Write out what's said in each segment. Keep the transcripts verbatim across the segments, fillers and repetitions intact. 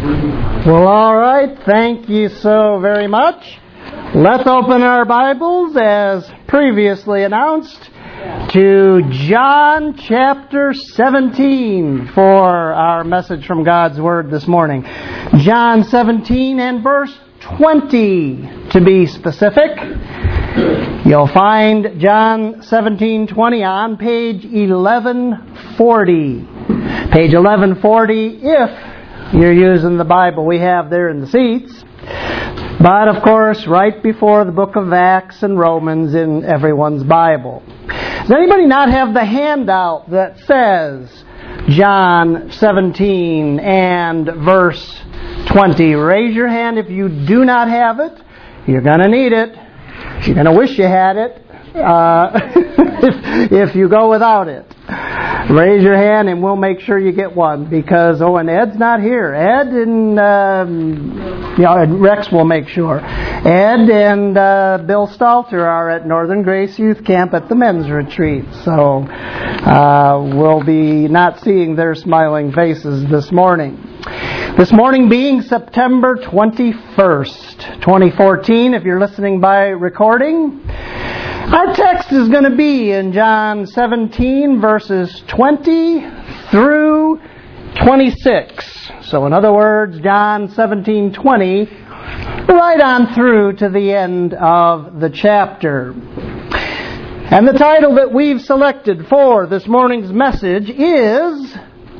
Well, all right. Thank you so very much. Let's open our Bibles, as previously announced, to John chapter seventeen for our message from God's Word this morning. John seventeen and verse twenty, to be specific. You'll find John seventeen twenty on page eleven forty. Page eleven forty if you're using the Bible we have there in the seats. But, of course, right before the book of Acts and Romans in everyone's Bible. Does anybody not have the handout that says John seventeen and verse twenty? Raise your hand if you do not have it. You're going to need it. You're going to wish you had it uh, if, if you go without it. Raise your hand and we'll make sure you get one, because, oh, and Ed's not here. Ed and, um, you know, Rex will make sure. Ed and uh, Bill Stalter are at Northern Grace Youth Camp at the men's retreat. So uh, we'll be not seeing their smiling faces this morning. This morning being September twenty-first, twenty fourteen, if you're listening by recording. Our text is going to be in John seventeen, verses twenty through twenty-six. So in other words, John seventeen twenty, right on through to the end of the chapter. And the title that we've selected for this morning's message is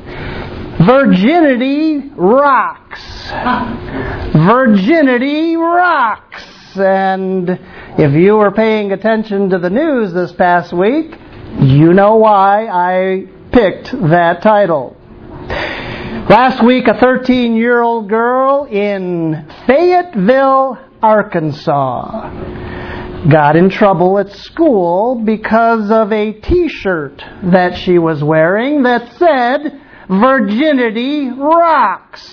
Virginity Rocks. Virginity Rocks. And if you were paying attention to the news this past week, you know why I picked that title. Last week, a thirteen-year-old girl in Fayetteville, Arkansas, got in trouble at school because of a t-shirt that she was wearing that said, "Virginity Rocks."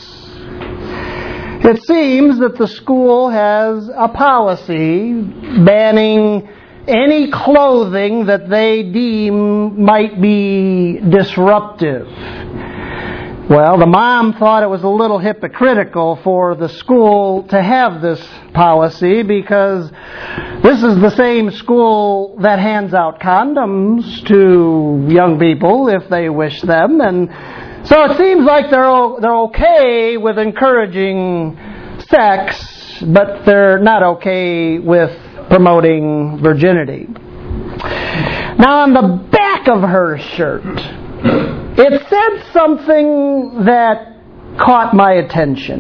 It seems that the school has a policy banning any clothing that they deem might be disruptive. Well, the mom thought it was a little hypocritical for the school to have this policy, because this is the same school that hands out condoms to young people if they wish them, and so it seems like they're they're okay with encouraging sex, but they're not okay with promoting virginity. Now, on the back of her shirt, it said something that caught my attention.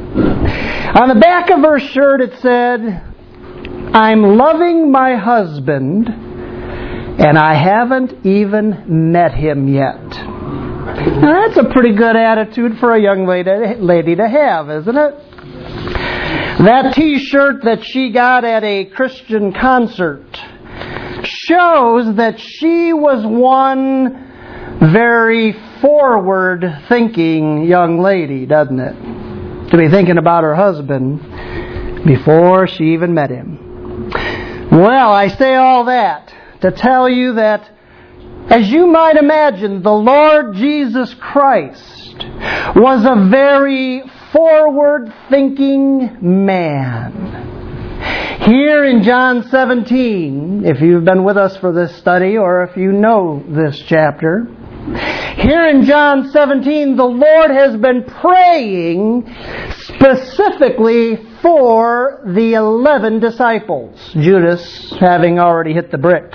On the back of her shirt, it said, "I'm loving my husband, and I haven't even met him yet." Now, that's a pretty good attitude for a young lady, lady to have, isn't it? That t-shirt that she got at a Christian concert shows that she was one very forward-thinking young lady, doesn't it? To be thinking about her husband before she even met him. Well, I say all that to tell you that, as you might imagine, the Lord Jesus Christ was a very forward-thinking man. Here in John seventeen, if you've been with us for this study or if you know this chapter, here in John seventeen, the Lord has been praying specifically for the eleven disciples, Judas having already hit the bricks.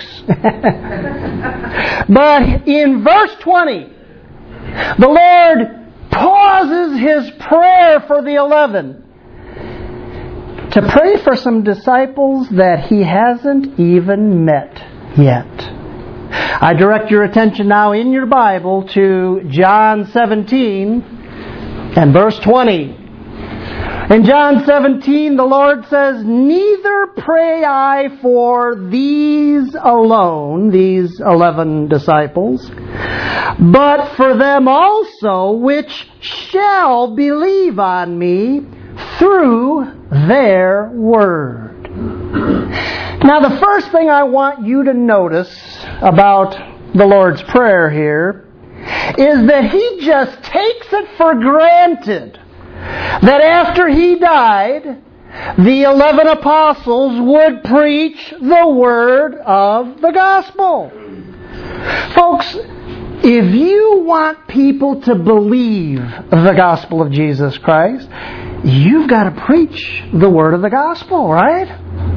But in verse twenty, the Lord pauses His prayer for the eleven to pray for some disciples that He hasn't even met yet. I direct your attention now in your Bible to John seventeen and verse twenty. In John seventeen, the Lord says, "Neither pray I for these alone," these eleven disciples, "but for them also which shall believe on me through their word." Now, the first thing I want you to notice about the Lord's Prayer here is that He just takes it for granted that after He died, the eleven apostles would preach the word of the gospel. Folks, if you want people to believe the gospel of Jesus Christ, you've got to preach the word of the gospel, right?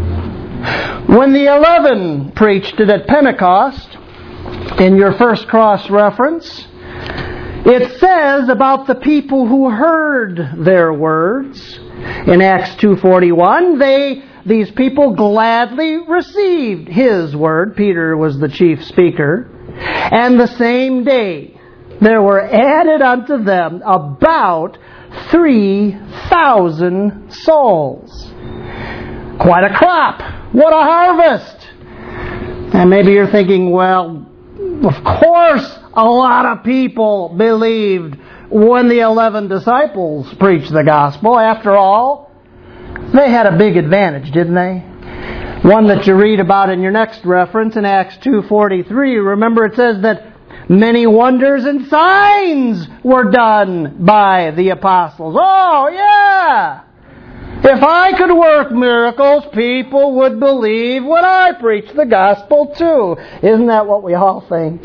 When the eleven preached it at Pentecost, in your first cross reference, it says about the people who heard their words, in Acts two forty-one, they, these people gladly received His word. Peter was the chief speaker. And the same day there were added unto them about three thousand souls. Quite a crop. What a harvest. And maybe you're thinking, well, of course a lot of people believed when the eleven disciples preached the gospel. After all, they had a big advantage, didn't they? One that you read about in your next reference in Acts two forty-three. Remember, it says that many wonders and signs were done by the apostles. Oh, yeah! If I could work miracles, people would believe when I preach the gospel too. Isn't that what we all think?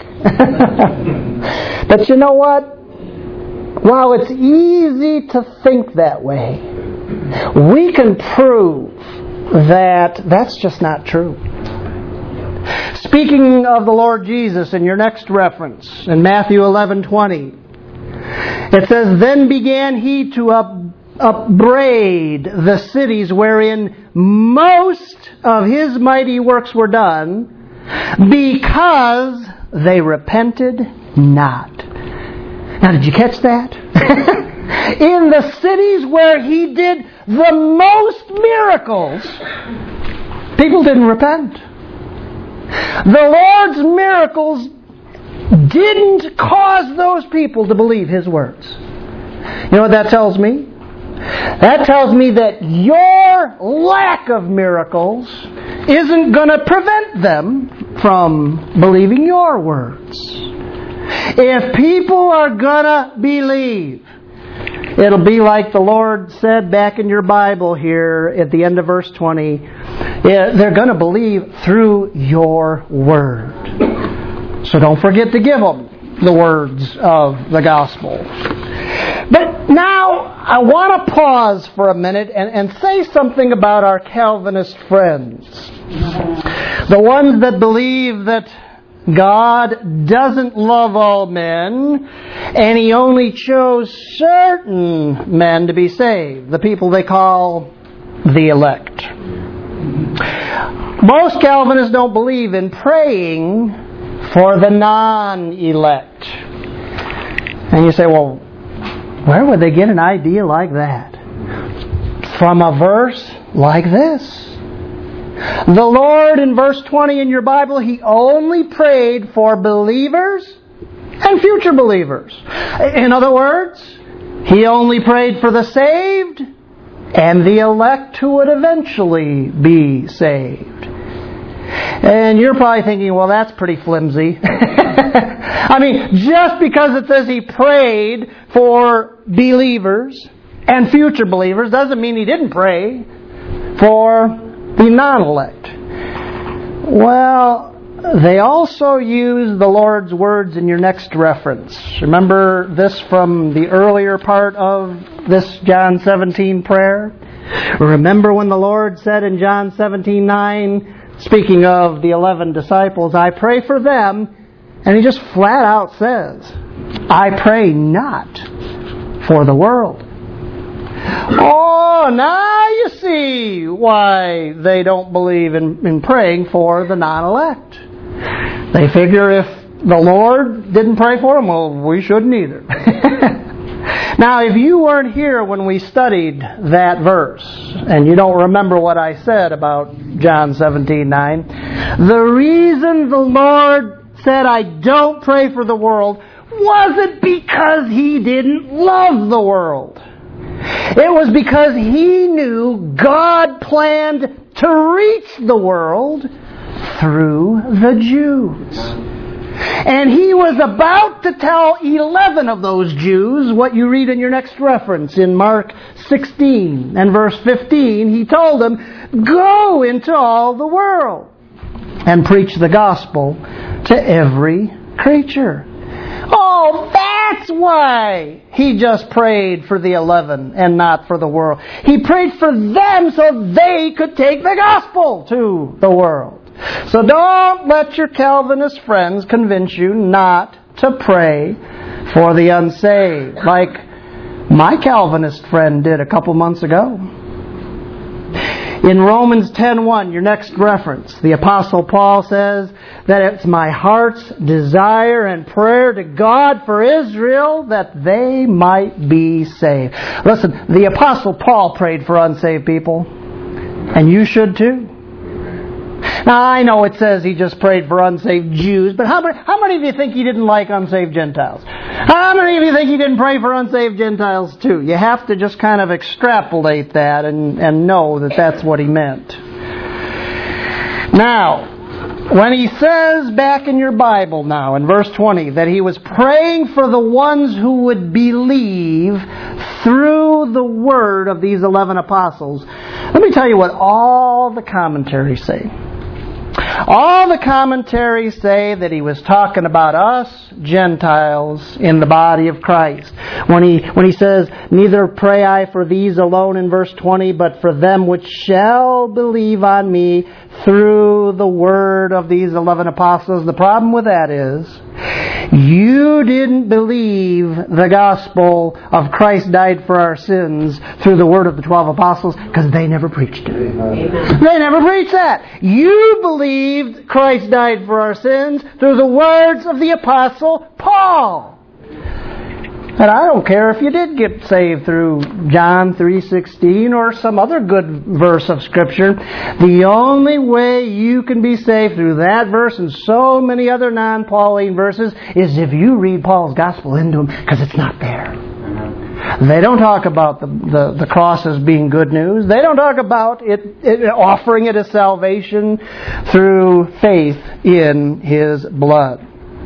But you know what? While it's easy to think that way, we can prove that that's just not true. Speaking of the Lord Jesus in your next reference, in Matthew eleven twenty, it says, Then began He to up, upbraid the cities wherein most of His mighty works were done, because they repented not. Now, did you catch that? In the cities where He did the most miracles, people didn't repent. The Lord's miracles didn't cause those people to believe His words. You know what that tells me? That tells me that your lack of miracles isn't going to prevent them from believing your words. If people are going to believe, it'll be like the Lord said back in your Bible here at the end of verse twenty. They're going to believe through your word. So don't forget to give them the words of the gospel. But now I want to pause for a minute and, and say something about our Calvinist friends. The ones that believe that God doesn't love all men, and He only chose certain men to be saved. The people they call the elect. Most Calvinists don't believe in praying for the non-elect. And you say, well, where would they get an idea like that? From a verse like this. The Lord, in verse twenty in your Bible, He only prayed for believers and future believers. In other words, He only prayed for the saved and the elect who would eventually be saved. And you're probably thinking, well, that's pretty flimsy. I mean, just because it says He prayed for believers and future believers doesn't mean He didn't pray for the non-elect. Well, they also use the Lord's words in your next reference. Remember this from the earlier part of this John seventeen prayer? Remember when the Lord said in John seventeen nine, speaking of the eleven disciples, I pray for them, and He just flat out says, I pray not for the world. Oh, now you see why they don't believe in, in praying for the non-elect. They figure if the Lord didn't pray for them, well, we shouldn't either. Now, if you weren't here when we studied that verse, and you don't remember what I said about John seventeen nine, the reason the Lord said, I don't pray for the world, wasn't because He didn't love the world. It was because He knew God planned to reach the world through the Jews. And he was about to tell eleven of those Jews what you read in your next reference in Mark sixteen and verse fifteen. He told them, go into all the world and preach the gospel to every creature. Oh, that's why he just prayed for the eleven and not for the world. He prayed for them so they could take the gospel to the world. So don't let your Calvinist friends convince you not to pray for the unsaved, like my Calvinist friend did a couple months ago. In Romans ten one, your next reference, the Apostle Paul says that it's my heart's desire and prayer to God for Israel that they might be saved. Listen, the Apostle Paul prayed for unsaved people, and you should too. Now, I know it says he just prayed for unsaved Jews, but how many, how many of you think he didn't like unsaved Gentiles? How many of you think he didn't pray for unsaved Gentiles too? You have to just kind of extrapolate that and, and know that that's what he meant. Now, when he says back in your Bible now, in verse twenty, that he was praying for the ones who would believe through the word of these eleven apostles, let me tell you what all the commentaries say. All the commentaries say that he was talking about us, Gentiles, in the body of Christ. When he when he says, neither pray I for these alone in verse twenty, but for them which shall believe on me through the word of these eleven apostles. The problem with that is, you didn't believe the gospel of Christ died for our sins through the word of the twelve apostles because they never preached it. Amen. They never preached that. You believed Christ died for our sins through the words of the apostle Paul. And I don't care if you did get saved through John three sixteen or some other good verse of Scripture. The only way you can be saved through that verse and so many other non-Pauline verses is if you read Paul's gospel into them, because it's not there. They don't talk about the, the, the cross as being good news. They don't talk about it, it offering it as salvation through faith in His blood.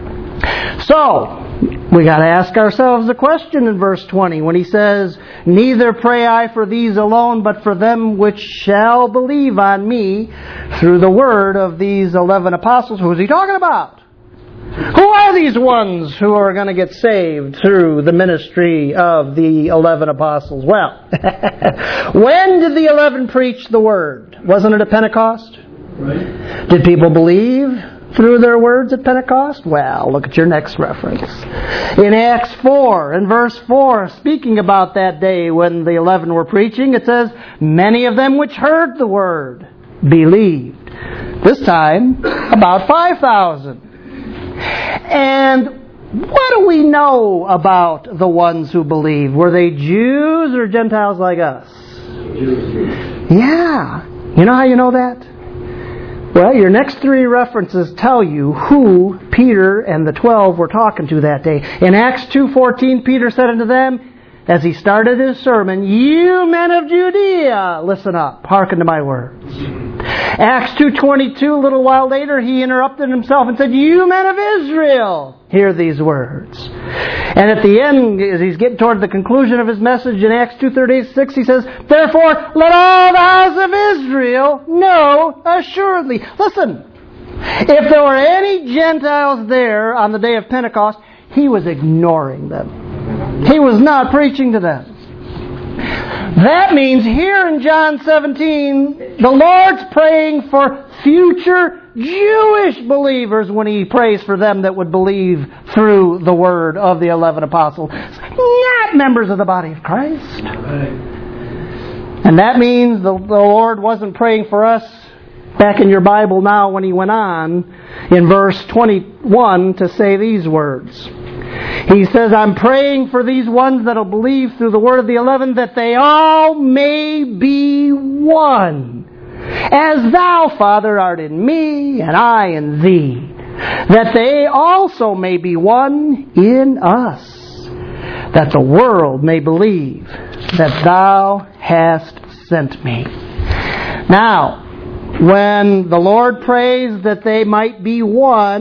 So, we got to ask ourselves a question in verse twenty when he says, neither pray I for these alone, but for them which shall believe on me through the word of these eleven apostles. Who is he talking about? Who are these ones who are going to get saved through the ministry of the eleven apostles? Well, when did the eleven preach the word? Wasn't it at Pentecost? Right. Did people believe through their words at Pentecost? Well, look at your next reference. In Acts four, in verse four, speaking about that day when the eleven were preaching, it says, many of them which heard the word believed. This time, about five thousand. And what do we know about the ones who believed? Were they Jews or Gentiles like us? Jews. Yeah. You know how you know that? Well, your next three references tell you who Peter and the twelve were talking to that day. In Acts two fourteen, Peter said unto them, as he started his sermon, you men of Judea, listen up, hearken to my words. Acts two twenty-two, a little while later, he interrupted himself and said, you men of Israel, hear these words. And at the end, as he's getting toward the conclusion of his message in Acts two thirty-six, he says, therefore, let all the house of Israel know assuredly. Listen, if there were any Gentiles there on the day of Pentecost, he was ignoring them. He was not preaching to them. That means here in John seventeen, the Lord's praying for future Jewish believers when He prays for them that would believe through the word of the eleven apostles, not members of the body of Christ. And that means the, the Lord wasn't praying for us back in your Bible now when He went on in verse twenty-one to say these words. He says, I'm praying for these ones that will believe through the word of the eleven, that they all may be one. As thou, Father, art in me, and I in thee, that they also may be one in us, that the world may believe that thou hast sent me. Now, when the Lord prays that they might be one,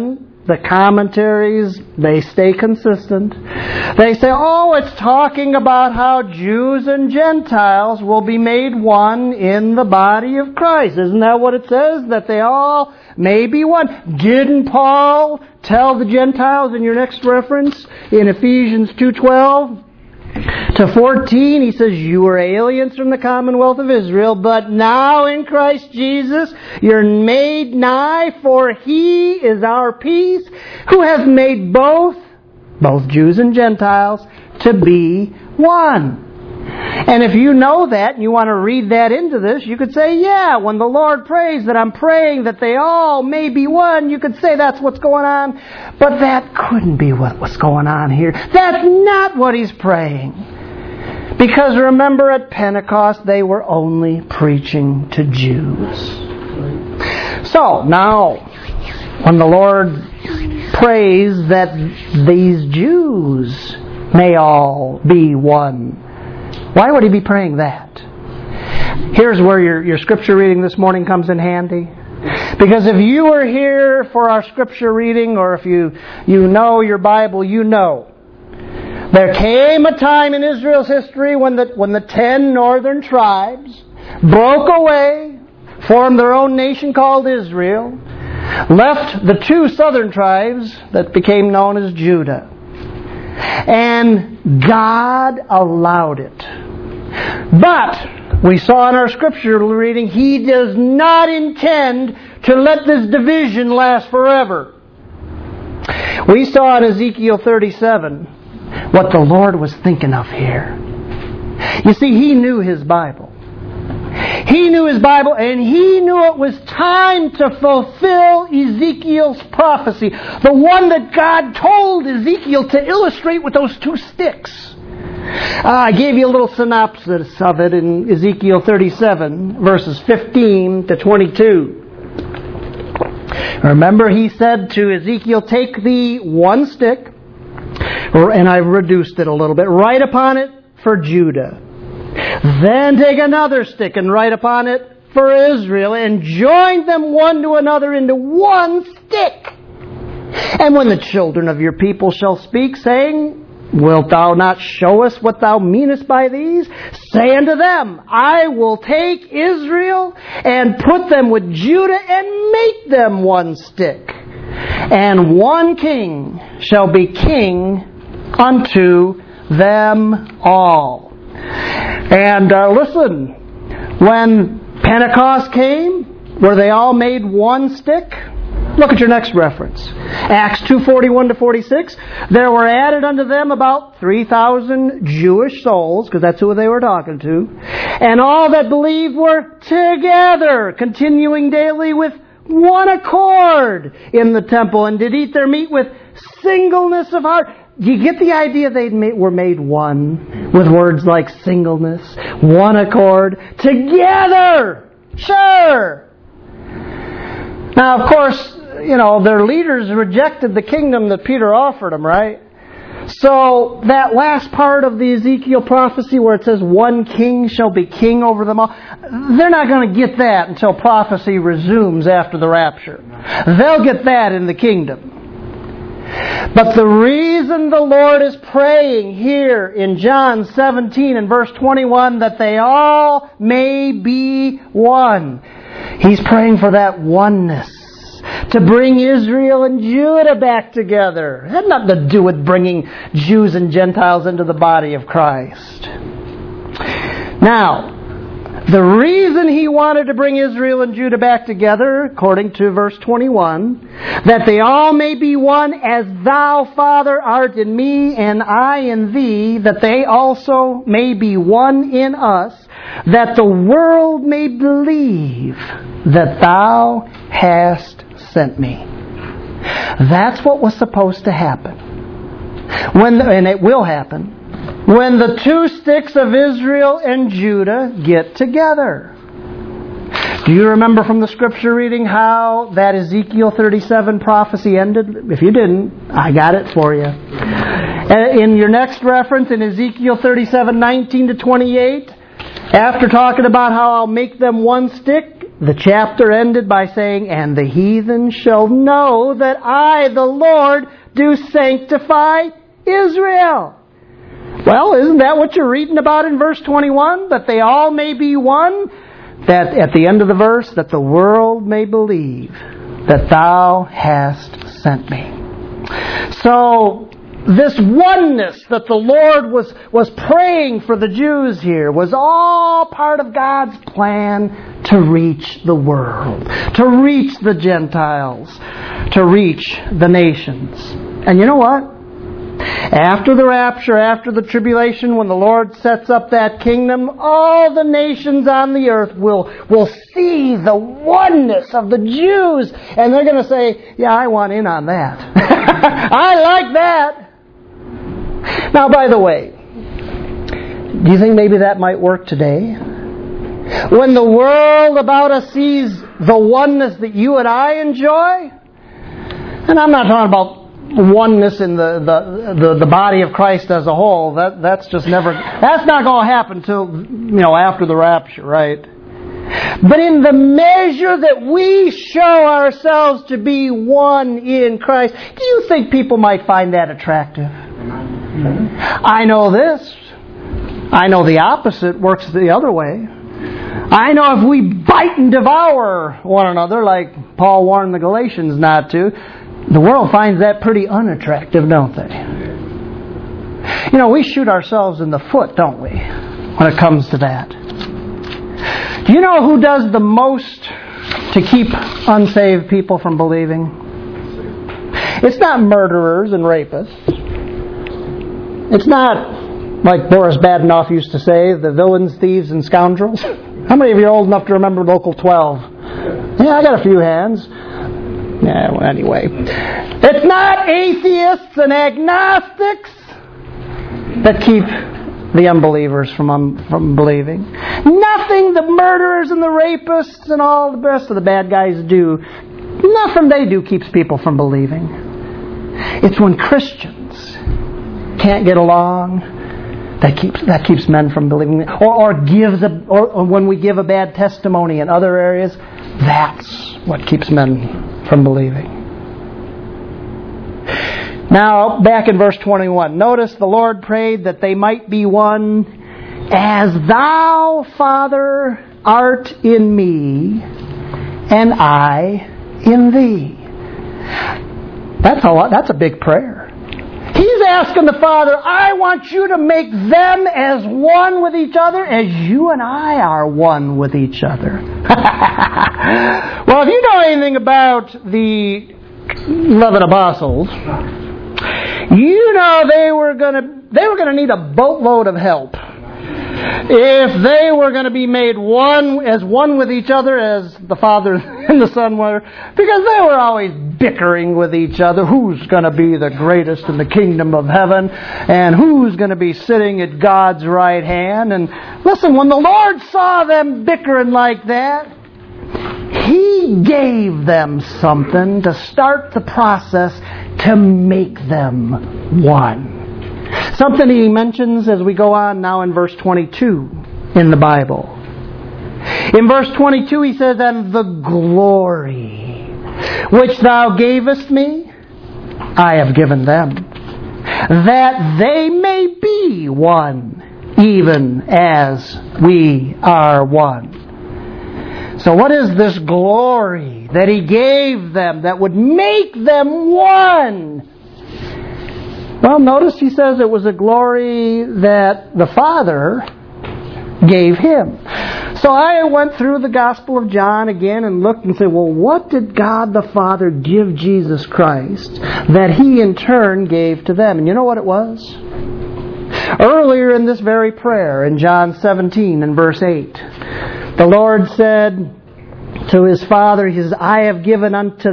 the commentaries, they stay consistent. They say, oh, it's talking about how Jews and Gentiles will be made one in the body of Christ. Isn't that what it says? That they all may be one. Didn't Paul tell the Gentiles in your next reference in Ephesians two twelve to fourteen, he says, you were aliens from the commonwealth of Israel, but now in Christ Jesus you're made nigh, for He is our peace, who hath made both, both Jews and Gentiles, to be one. And if you know that and you want to read that into this, you could say, yeah, when the Lord prays that I'm praying that they all may be one, you could say that's what's going on. But that couldn't be what was going on here. That's not what He's praying. Because remember, at Pentecost, they were only preaching to Jews. So, now, when the Lord prays that these Jews may all be one, why would He be praying that? Here's where your, your scripture reading this morning comes in handy. Because if you were here for our scripture reading, or if you, you know your Bible, you know. There came a time in Israel's history when the, when the ten northern tribes broke away, formed their own nation called Israel, left the two southern tribes that became known as Judah. And God allowed it. But we saw in our scripture reading, He does not intend to let this division last forever. We saw in Ezekiel thirty-seven what the Lord was thinking of here. You see, He knew His Bible. He knew His Bible, and He knew it was time to fulfill Ezekiel's prophecy. The one that God told Ezekiel to illustrate with those two sticks. Uh, I gave you a little synopsis of it in Ezekiel thirty-seven, verses fifteen to twenty-two. Remember, He said to Ezekiel, take thee one stick, and I've reduced it a little bit, write upon it for Judah. Then take another stick and write upon it for Israel, and join them one to another into one stick. And when the children of your people shall speak, saying, wilt thou not show us what thou meanest by these? Say unto them, I will take Israel and put them with Judah and make them one stick. And one king shall be king unto them all. And uh, listen, when Pentecost came, were they all made one stick? Look at your next reference. Acts two forty-one to forty-six. There were added unto them about three thousand Jewish souls, because that's who they were talking to. And all that believed were together, continuing daily with one accord in the temple, and did eat their meat with singleness of heart. Do you get the idea they were made one with words like singleness, one accord, together? Sure. Now, of course, you know, their leaders rejected the kingdom that Peter offered them, right? So that last part of the Ezekiel prophecy where it says one king shall be king over them all, they're not going to get that until prophecy resumes after the rapture. They'll get that in the kingdom. But the reason the Lord is praying here in John seventeen and verse twenty-one that they all may be one, He's praying for that oneness, to bring Israel and Judah back together. It had nothing to do with bringing Jews and Gentiles into the body of Christ. Now, the reason He wanted to bring Israel and Judah back together, according to verse twenty-one, that they all may be one, as Thou, Father, art in me, and I in Thee, that they also may be one in us, that the world may believe that Thou hast sent me. That's what was supposed to happen. When, and it will happen, when the two sticks of Israel and Judah get together. Do you remember from the scripture reading how that Ezekiel thirty-seven prophecy ended? If you didn't, I got it for you. In your next reference, in Ezekiel thirty-seven, nineteen to twenty-eight, after talking about how I'll make them one stick, the chapter ended by saying, "And the heathen shall know that I, the Lord, do sanctify Israel." Well, isn't that what you're reading about in verse twenty-one? That they all may be one? That at the end of the verse, that the world may believe that thou hast sent me. So, this oneness that the Lord was, was praying for the Jews here was all part of God's plan to reach the world, to reach the Gentiles, to reach the nations. And you know what? After the rapture, after the tribulation, when the Lord sets up that kingdom, all the nations on the earth will, will see the oneness of the Jews. And they're going to say, yeah, I want in on that. I like that. Now, by the way, do you think maybe that might work today? When the world about us sees the oneness that you and I enjoy, and I'm not talking about oneness in the, the, the, the body of Christ as a whole. That that's just never that's not going to happen till you know after the rapture, right? But in the measure that we show ourselves to be one in Christ, do you think people might find that attractive? I know this. I know the opposite works the other way. I know if we bite and devour one another, like Paul warned the Galatians not to, the world finds that pretty unattractive, don't they? You know, we shoot ourselves in the foot, don't we, when it comes to that. Do you know who does the most to keep unsaved people from believing? It's not murderers and rapists. It's not, like Boris Badenoff used to say, the villains, thieves, and scoundrels. How many of you are old enough to remember Local twelve? Yeah, I got a few hands. Yeah, well, anyway. It's not atheists and agnostics that keep the unbelievers from um, from believing. Nothing the murderers and the rapists and all the rest of the bad guys do, nothing they do keeps people from believing. It's when Christians can't get along that keeps that keeps men from believing, or or gives a or, or when we give a bad testimony in other areas, that's what keeps men from believing. Now, back in verse twenty-one, notice the Lord prayed that they might be one, as thou, Father, art in me, and I in thee. That's a lot, that's a big prayer. He's asking the Father, I want you to make them as one with each other as you and I are one with each other. Well, if you know anything about the eleven apostles, you know they were going to they were going to need a boatload of help if they were going to be made one as one with each other as the Father and the Son were, because they were always bickering with each other. Who's going to be the greatest in the kingdom of heaven? And who's going to be sitting at God's right hand? And listen, when the Lord saw them bickering like that, He gave them something to start the process to make them one. Something He mentions as we go on now in verse twenty-two in the Bible. In verse twenty-two He says, and the glory which thou gavest me, I have given them, that they may be one, even as we are one. So what is this glory that He gave them that would make them one? Well, notice He says it was a glory that the Father gave Him. So I went through the Gospel of John again and looked and said, well, what did God the Father give Jesus Christ that He in turn gave to them? And you know what it was? Earlier in this very prayer, in John seventeen and verse eight, the Lord said to His Father, He says, I have given unto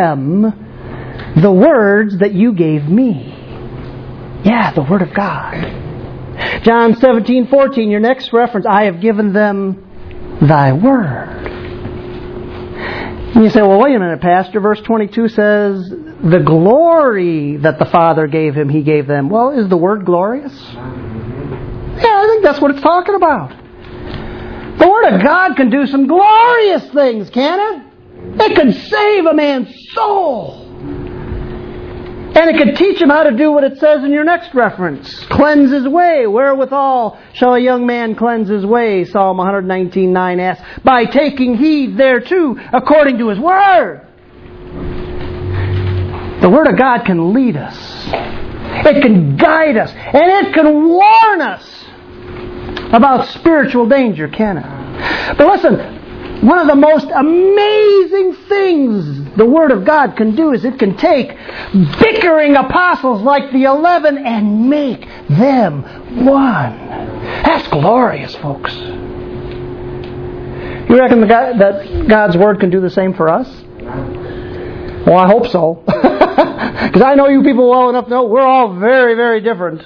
them the words that you gave me. Yeah, the Word of God. John seventeen fourteen, your next reference, I have given them thy word. And you say, well, wait a minute, Pastor. Verse twenty-two says, the glory that the Father gave Him, He gave them. Well, is the word glorious? Yeah, I think that's what it's talking about. The Word of God can do some glorious things, can it? It can save a man's soul. And it can teach him how to do what it says in your next reference. Cleanse his way. Wherewithal shall a young man cleanse his way? Psalm one nineteen nine asks. By taking heed thereto according to His Word. The Word of God can lead us. It can guide us. And it can warn us about spiritual danger, can it? But listen, one of the most amazing things the Word of God can do is it can take bickering apostles like the eleven and make them one. That's glorious, folks. You reckon the God, that God's Word can do the same for us? Well, I hope so. Because I know you people well enough to know we're all very, very different.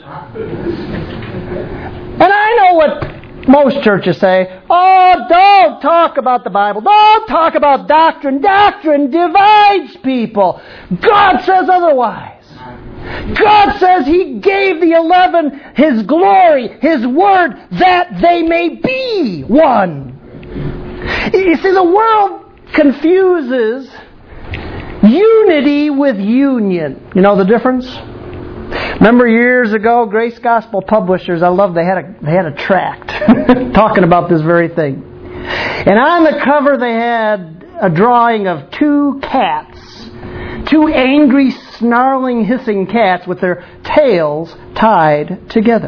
And I know what most churches say. Oh, don't talk about the Bible. Don't talk about doctrine. Doctrine divides people. God says otherwise. God says He gave the eleven His glory, His Word, that they may be one. You see, the world confuses unity with union. You know the difference? Remember years ago, Grace Gospel Publishers, I love, they had a they had a tract talking about this very thing. And on the cover they had a drawing of two cats, two angry, snarling, hissing cats with their tails tied together.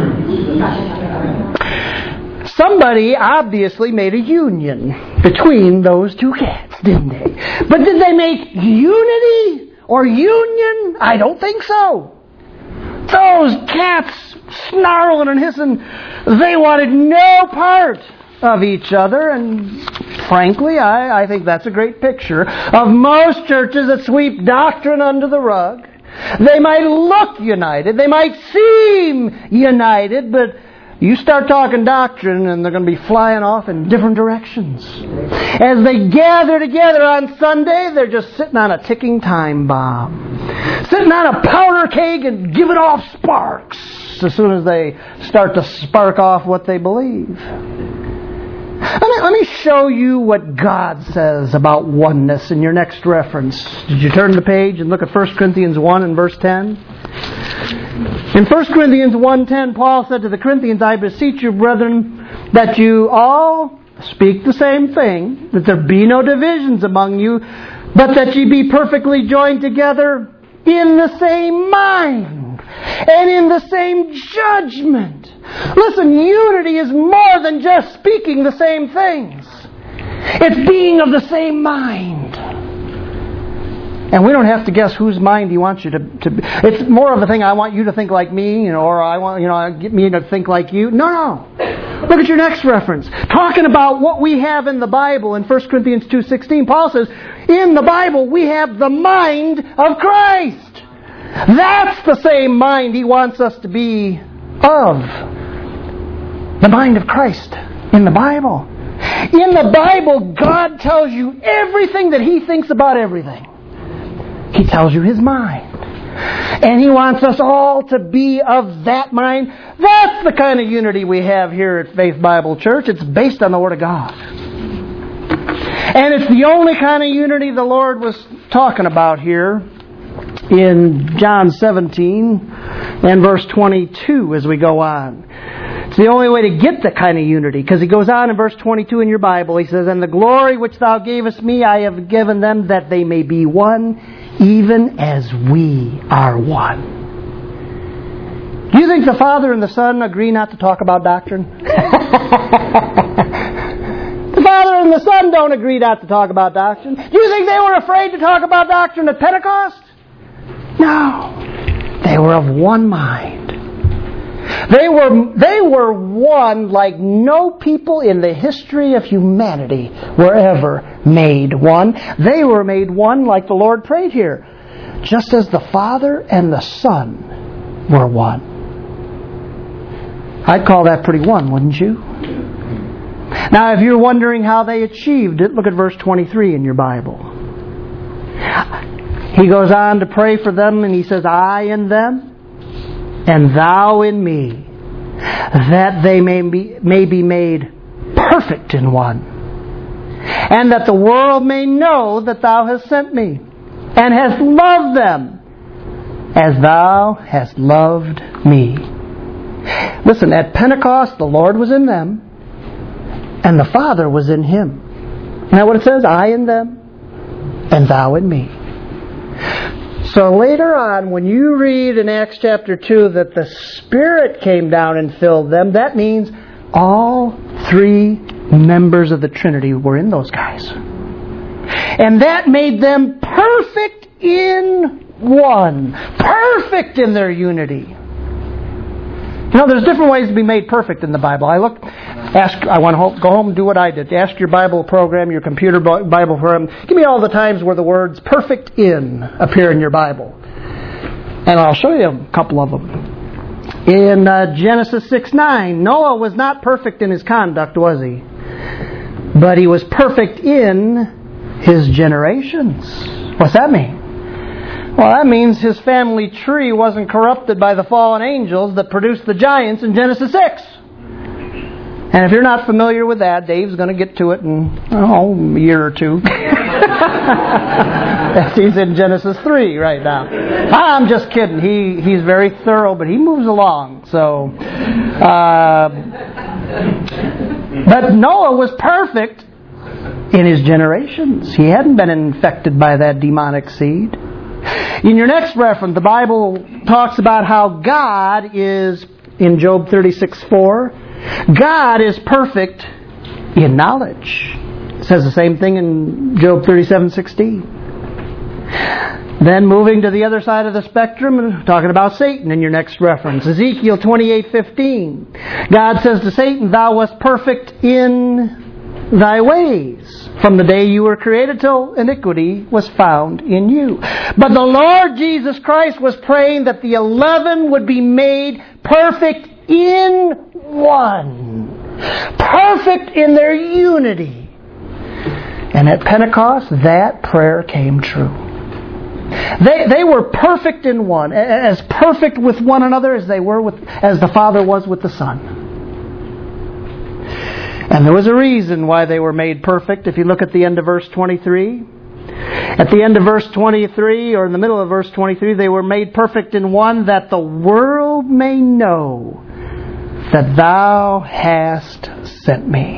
Somebody obviously made a union between those two cats, didn't they? But did they make unity or union? I don't think so. Those cats snarling and hissing, they wanted no part of each other. And frankly, I, I think that's a great picture of most churches that sweep doctrine under the rug. They might look united, they might seem united, but you start talking doctrine and they're going to be flying off in different directions. As they gather together on Sunday, they're just sitting on a ticking time bomb. Sitting on a powder keg and giving off sparks as soon as they start to spark off what they believe. Let me, let me show you what God says about oneness in your next reference. Did you turn the page and look at First Corinthians one and verse ten? In First Corinthians one ten, Paul said to the Corinthians, I beseech you, brethren, that you all speak the same thing, that there be no divisions among you, but that ye be perfectly joined together in the same mind and in the same judgment. Listen, unity is more than just speaking the same things. It's being of the same mind. And we don't have to guess whose mind He wants you to, to be. It's more of a thing, I want you to think like me, you know, or I want, you know, get me to think like you. No, no. Look at your next reference. Talking about what we have in the Bible in First Corinthians two sixteen, Paul says, in the Bible we have the mind of Christ. That's the same mind He wants us to be of. The mind of Christ in the Bible. In the Bible, God tells you everything that He thinks about everything. He tells you His mind. And He wants us all to be of that mind. That's the kind of unity we have here at Faith Bible Church. It's based on the Word of God. And it's the only kind of unity the Lord was talking about here in John seventeen and verse twenty-two as we go on. It's the only way to get the kind of unity, because He goes on in verse twenty-two in your Bible. He says, and the glory which Thou gavest me I have given them, that they may be one, even as we are one. Do you think the Father and the Son agree not to talk about doctrine? The Father and the Son don't agree not to talk about doctrine. Do you think they were afraid to talk about doctrine at Pentecost? No. They were of one mind. They were, they were one like no people in the history of humanity were ever made one. They were made one like the Lord prayed here. Just as the Father and the Son were one. I'd call that pretty one, wouldn't you? Now, if you're wondering how they achieved it, look at verse twenty-three in your Bible. He goes on to pray for them, and he says, I in them, and thou in me, that they may be, may be made perfect in one, and that the world may know that thou hast sent me, and hast loved them as thou hast loved me. Listen, at Pentecost, the Lord was in them, and the Father was in Him. Isn't that what it says? I in them, and thou in me. So later on, when you read in Acts chapter two that the Spirit came down and filled them, that means all three members of the Trinity were in those guys. And that made them perfect in one. Perfect in their unity. You know, there's different ways to be made perfect in the Bible. I look, ask, I want to go home and do what I did. Ask your Bible program, your computer Bible program. Give me all the times where the words perfect in appear in your Bible. And I'll show you a couple of them. In uh, Genesis six nine, Noah was not perfect in his conduct, was he? But he was perfect in his generations. What's that mean? Well, that means his family tree wasn't corrupted by the fallen angels that produced the giants in Genesis six. And if you're not familiar with that, Dave's going to get to it in oh, a year or two. He's in Genesis three right now. I'm just kidding. He he's very thorough, but he moves along. So, uh, but Noah was perfect in his generations. He hadn't been infected by that demonic seed. In your next reference, the Bible talks about how God is, in Job thirty-six four, God is perfect in knowledge. It says the same thing in Job thirty-seven sixteen. Then moving to the other side of the spectrum, talking about Satan in your next reference. Ezekiel twenty-eight fifteen. God says to Satan, thou wast perfect in thy ways from the day you were created till iniquity was found in you. But the Lord Jesus Christ was praying that the eleven would be made perfect in one. Perfect in their unity. And at Pentecost, that prayer came true. They they were perfect in one, as perfect with one another as they were with as the Father was with the Son. And there was a reason why they were made perfect. If you look at the end of verse twenty-three, at the end of verse twenty-three, or in the middle of verse twenty-three, they were made perfect in one, that the world may know that thou hast sent me.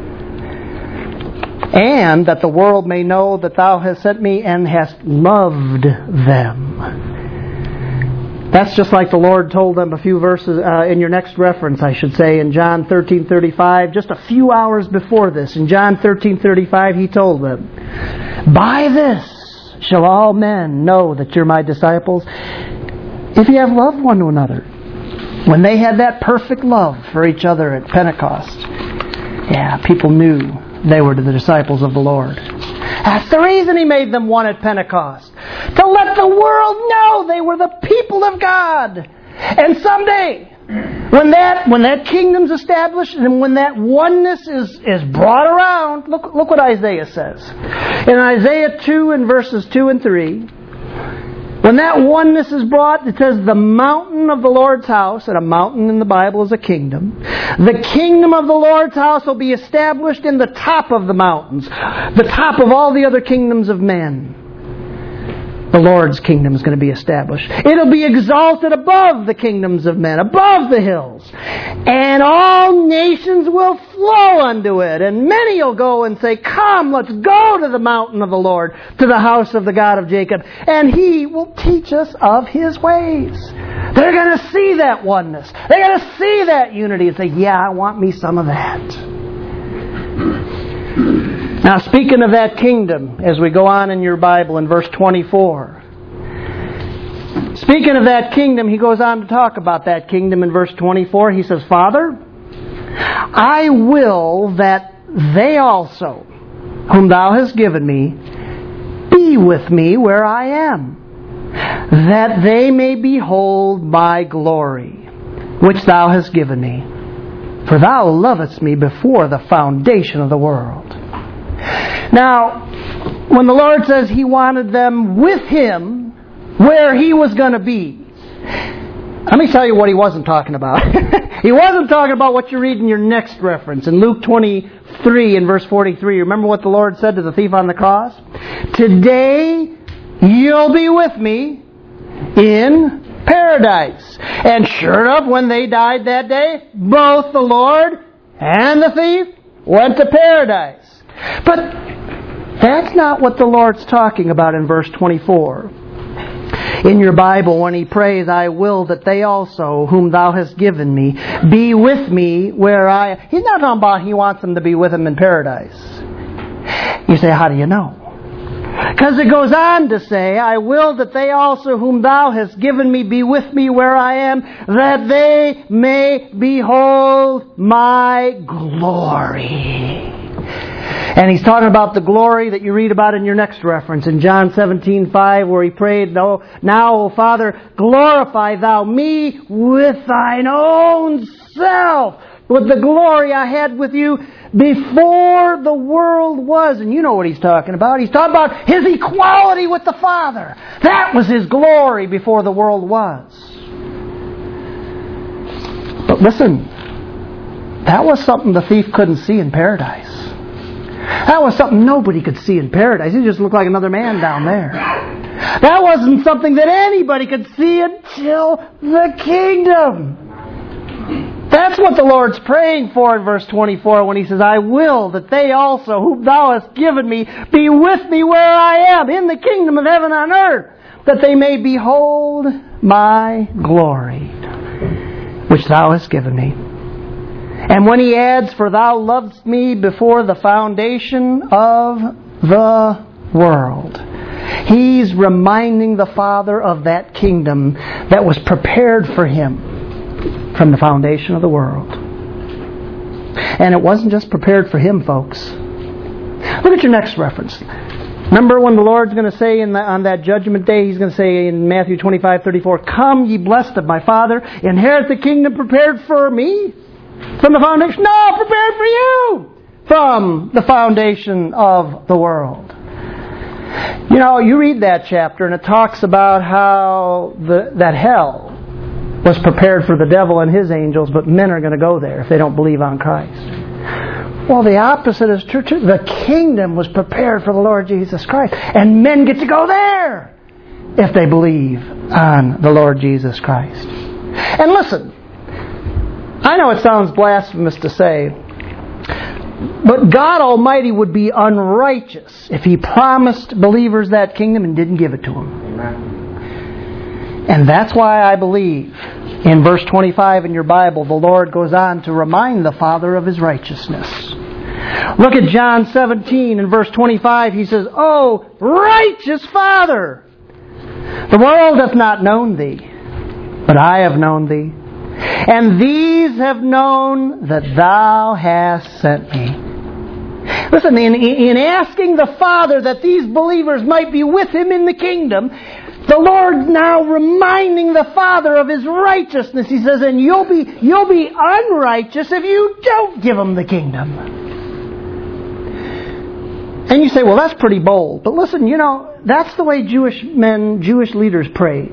And that the world may know that thou hast sent me and hast loved them. That's just like the Lord told them a few verses uh, in your next reference, I should say, in John thirteen thirty-five, just a few hours before this. In John thirteen thirty-five, He told them, by this shall all men know that you're my disciples, if you have loved one to another. When they had that perfect love for each other at Pentecost, yeah, people knew they were the disciples of the Lord. That's the reason He made them one at Pentecost. To let the world know they were the people of God. And someday, when that when that kingdom's established and when that oneness is, is brought around, look, look what Isaiah says. In Isaiah two and verses two and three, when that oneness is brought, it says, the mountain of the Lord's house, and a mountain in the Bible is a kingdom. The kingdom of the Lord's house will be established in the top of the mountains, the top of all the other kingdoms of men. The Lord's kingdom is going to be established. It'll be exalted above the kingdoms of men, above the hills. And all nations will flow unto it. And many will go and say, come, let's go to the mountain of the Lord, to the house of the God of Jacob. And He will teach us of His ways. They're going to see that oneness. They're going to see that unity and say, yeah, I want me some of that. Now, speaking of that kingdom, as we go on in your Bible in verse twenty-four, speaking of that kingdom, he goes on to talk about that kingdom in verse twenty-four. He says, Father, I will that they also, whom thou hast given me, be with me where I am, that they may behold my glory, which thou hast given me. For thou lovest me before the foundation of the world. Now, when the Lord says He wanted them with Him where He was going to be, Let me tell you what he wasn't talking about. He wasn't talking about what you read in your next reference. In Luke twenty-three and verse forty-three, remember what the Lord said to the thief on the cross? Today you'll be with me in paradise. And sure enough, when they died that day, both the Lord and the thief went to paradise. But that's not what the Lord's talking about in verse twenty-four. In your Bible, when He prays, I will that they also, whom Thou hast given me, be with me where I... He's not talking about He wants them to be with Him in paradise. You say, how do you know? Because it goes on to say, I will that they also, whom Thou hast given me, be with me where I am, that they may behold my glory. And He's talking about the glory that you read about in your next reference, in John seventeen five, where He prayed, "No, now, O Father, glorify Thou me with Thine own self, with the glory I had with You before the world was." And you know what He's talking about. He's talking about His equality with the Father. That was His glory before the world was. But listen, that was something the thief couldn't see in paradise. That was something nobody could see in paradise. He just looked like another man down there. That wasn't something that anybody could see until the kingdom. That's what the Lord's praying for in verse twenty-four when He says, I will that they also, whom Thou hast given me, be with me where I am, in the kingdom of heaven on earth, that they may behold my glory, which Thou hast given me. And when He adds, for Thou lovest me before the foundation of the world, He's reminding the Father of that kingdom that was prepared for Him from the foundation of the world. And it wasn't just prepared for Him, folks. Look at your next reference. Remember when the Lord's going to say in the, on that judgment day, He's going to say in Matthew twenty-five thirty-four, come ye blessed of my Father, inherit the kingdom prepared for me from the foundation. No, prepared for you from the foundation of the world. You know, you read that chapter and it talks about how the, that hell was prepared for the devil and his angels, but men are going to go there if they don't believe on Christ. Well, the opposite is true too. The kingdom was prepared for the Lord Jesus Christ, and men get to go there if they believe on the Lord Jesus Christ. And listen, I know it sounds blasphemous to say, but God Almighty would be unrighteous if He promised believers that kingdom and didn't give it to them. Amen. And that's why I believe in verse twenty-five in your Bible, the Lord goes on to remind the Father of His righteousness. Look at John seventeen and verse twenty-five. He says, O righteous Father, the world hath not known Thee, but I have known Thee. And these have known that Thou hast sent me. Listen, in, in asking the Father that these believers might be with Him in the kingdom, the Lord's now reminding the Father of His righteousness. He says, and you'll be, you'll be unrighteous if you don't give them the kingdom. And you say, well, that's pretty bold. But listen, you know, that's the way Jewish men, Jewish leaders prayed.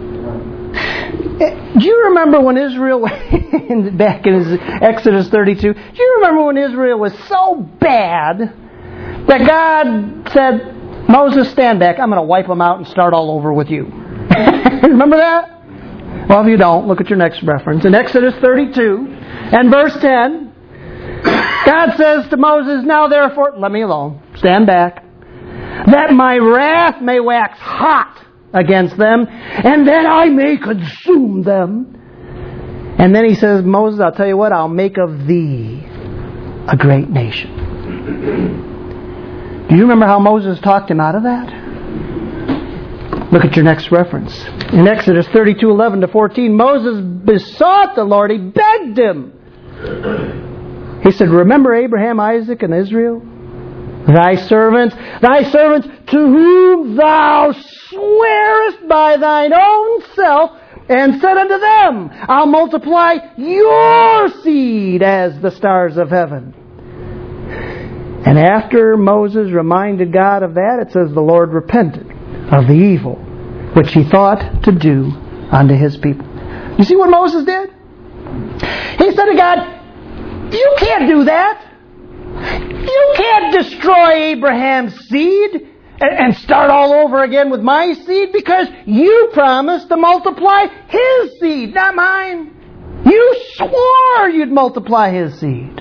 Do you remember when Israel, back in Exodus thirty-two, do you remember when Israel was so bad that God said, Moses, stand back, I'm going to wipe them out and start all over with you. Remember that? Well, if you don't, look at your next reference. In Exodus thirty-two and verse ten, God says to Moses, now therefore, let me alone, stand back, that my wrath may wax hot against them, and then I may consume them. And then He says, Moses, I'll tell you what, I'll make of thee a great nation. Do you remember how Moses talked him out of that? Look at your next reference. In Exodus thirty-two, eleven to fourteen, Moses besought the Lord, he begged Him. He said, remember Abraham, Isaac, and Israel? Thy servants, thy servants to whom Thou swearest by Thine own self, and said unto them, I'll multiply your seed as the stars of heaven. And after Moses reminded God of that, it says the Lord repented of the evil which he thought to do unto His people. You see what Moses did? He said to God, you can't do that. You can't destroy Abraham's seed and start all over again with my seed, because you promised to multiply his seed, not mine. You swore you'd multiply his seed.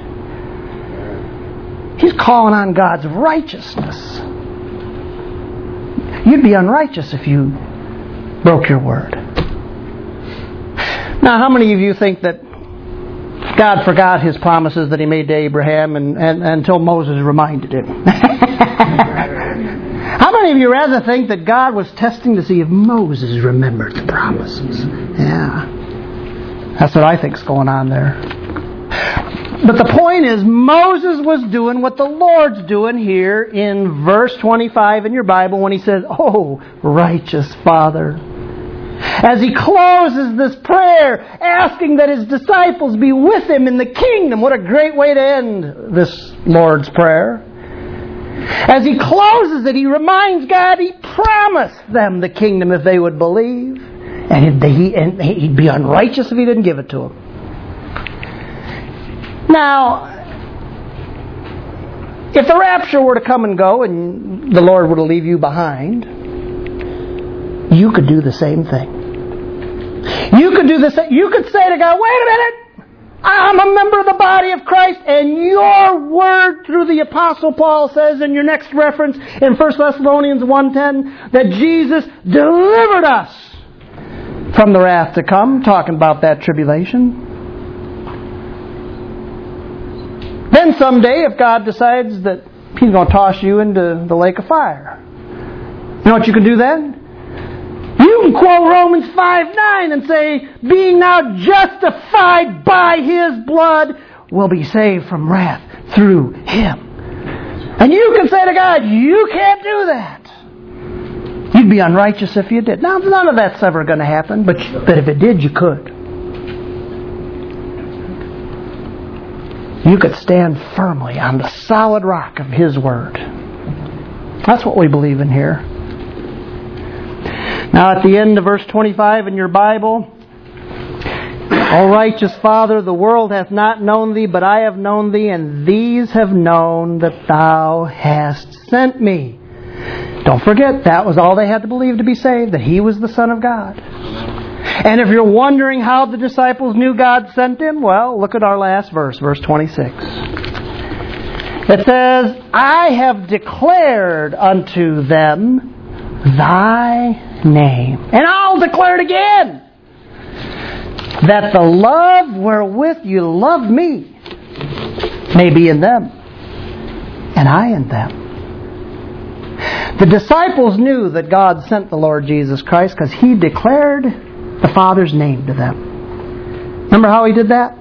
He's calling on God's righteousness. You'd be unrighteous if you broke your word. Now, how many of you think that God forgot his promises that he made to Abraham and, and, until Moses reminded him? How many of you rather think that God was testing to see if Moses remembered the promises? Yeah. That's what I think's going on there. But the point is, Moses was doing what the Lord's doing here in verse twenty-five in your Bible when he says, "Oh, righteous Father." As he closes this prayer, asking that his disciples be with him in the kingdom. What a great way to end this Lord's Prayer. As he closes it, he reminds God he promised them the kingdom if they would believe. And he'd, and he'd be unrighteous if he didn't give it to them. Now, if the rapture were to come and go and the Lord were to leave you behind, you could do the same thing. You could do the same. You could say to God, wait a minute, I'm a member of the body of Christ, and your word through the Apostle Paul says in your next reference in First Thessalonians one ten that Jesus delivered us from the wrath to come, talking about that tribulation. Then someday, if God decides that he's going to toss you into the lake of fire, you know what you can do then? You can quote Romans five nine and say, being now justified by his blood, will be saved from wrath through him. And you can say to God, you can't do that. You'd be unrighteous if you did. Now, none of that's ever going to happen, but, but if it did, you could. You could stand firmly on the solid rock of his word. That's what we believe in here. Now at the end of verse twenty-five in your Bible, O righteous Father, the world hath not known thee, but I have known thee, and these have known that thou hast sent me. Don't forget, that was all they had to believe to be saved, that he was the Son of God. And if you're wondering how the disciples knew God sent him, well, look at our last verse, verse twenty-six. It says, I have declared unto them thy name. And I'll declare it again, that the love wherewith you love me may be in them, and I in them. The disciples knew that God sent the Lord Jesus Christ because he declared the Father's name to them. Remember how he did that?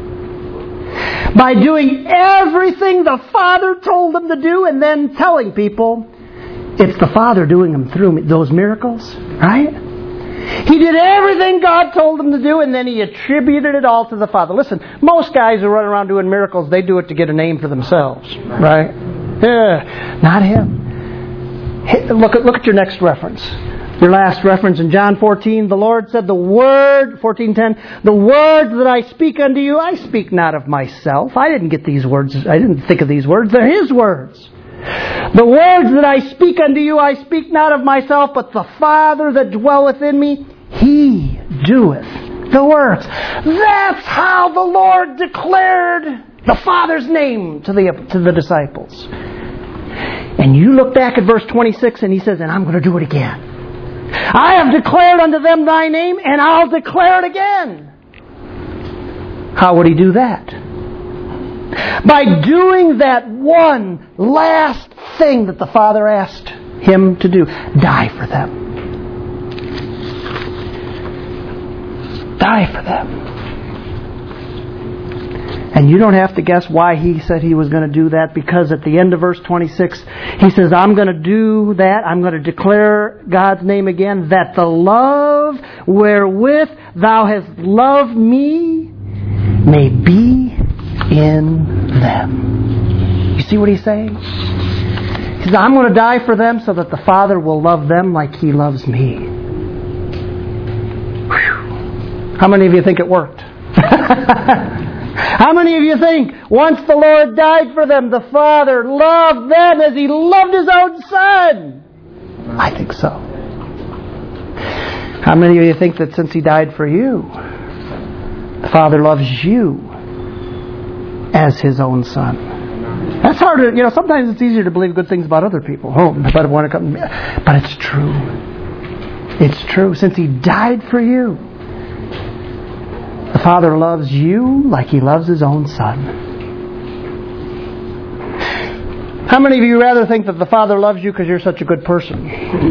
By doing everything the Father told him to do and then telling people it's the Father doing them through those miracles, right? He did everything God told him to do, and then he attributed it all to the Father. Listen, most guys who run around doing miracles, they do it to get a name for themselves, right? Yeah, not him. Look at, look at your next reference. Your last reference in John fourteen, the Lord said, the word, fourteen ten, the words that I speak unto you, I speak not of myself. I didn't get these words, I didn't think of these words, they're his words. The words that I speak unto you, I speak not of myself, but the Father that dwelleth in me, he doeth the works. That's how the Lord declared the Father's name to the, to the disciples. And you look back at verse twenty-six and he says, and I'm going to do it again. I have declared unto them thy name, and I'll declare it again. How would he do that? By doing that one last thing that the Father asked him to do. Die for them. Die for them. And you don't have to guess why he said he was going to do that, because at the end of verse twenty-six, he says, I'm going to do that. I'm going to declare God's name again, that the love wherewith thou hast loved me may be in them. You see what he's saying? He says, I'm going to die for them so that the Father will love them like he loves me. Whew. How many of you think it worked? How many of you think once the Lord died for them, the Father loved them as He loved His own Son? I think so. How many of you think that since He died for you, the Father loves you as His own Son? That's hard to, you know, sometimes it's easier to believe good things about other people. Oh, but when it comes, but it's true. It's true. Since He died for you, the Father loves you like He loves His own Son. How many of you rather think that the Father loves you because you're such a good person?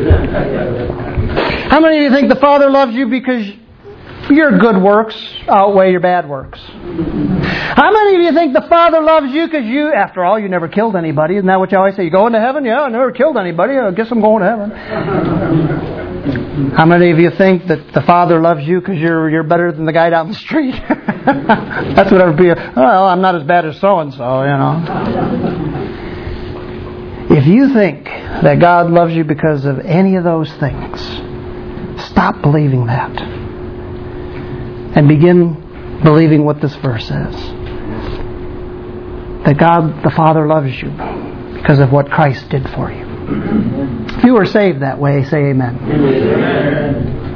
How many of you think the Father loves you because your good works outweigh your bad works? How many of you think the Father loves you because you, after all, you never killed anybody? Isn't that what you always say? You going to heaven? Yeah, I never killed anybody. I guess I'm going to heaven. How many of you think that the Father loves you because you're you're better than the guy down the street? That's what everybody. Well, I'm not as bad as so and so, you know. If you think that God loves you because of any of those things, stop believing that and begin believing what this verse says. That God the Father loves you because of what Christ did for you. If you were saved that way, say amen. Amen.